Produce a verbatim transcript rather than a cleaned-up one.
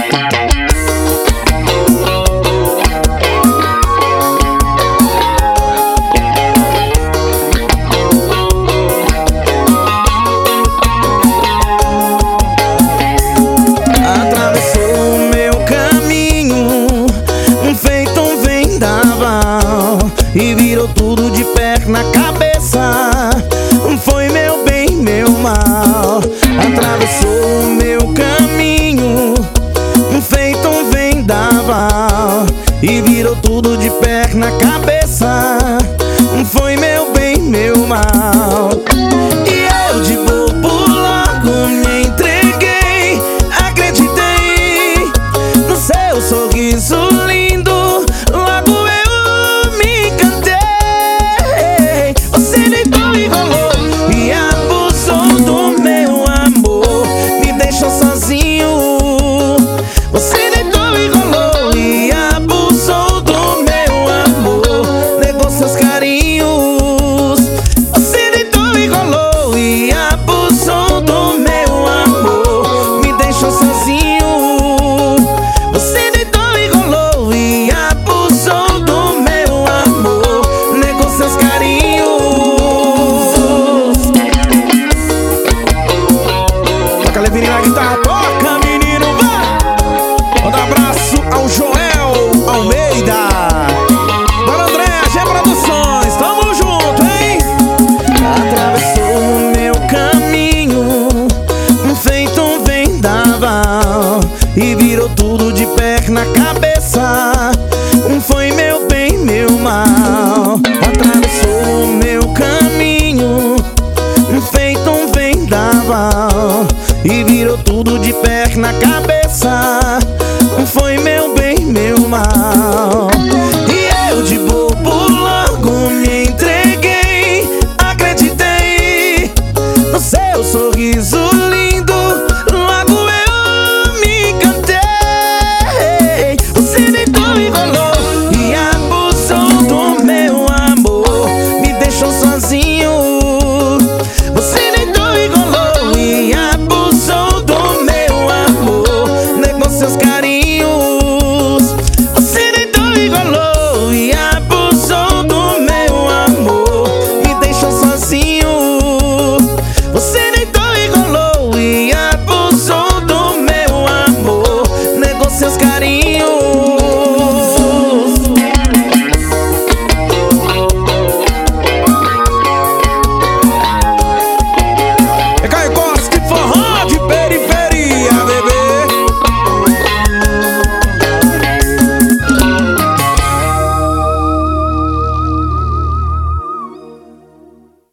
E virou tudo de perna na cabeça. Foi meu bem, meu mal. Atravessou o meu caminho, feito um vendaval. E virou tudo de perna na cabeça. Foi meu bem, meu mal. E eu de bobo logo me entreguei. Acreditei no seu sorriso lindo. Logo eu na guitarra, toca, menino, vai! Manda um abraço ao Joel Almeida. Bora, André, G Produções, tamo junto, hein? Atravessou o meu caminho, feito um vendaval. E virou tudo de perna na cabeça. Foi meu bem, meu mal. Atravessou o meu caminho, feito um vendaval. E virou tudo de perna na cabeça. Foi meu bem, meu mal.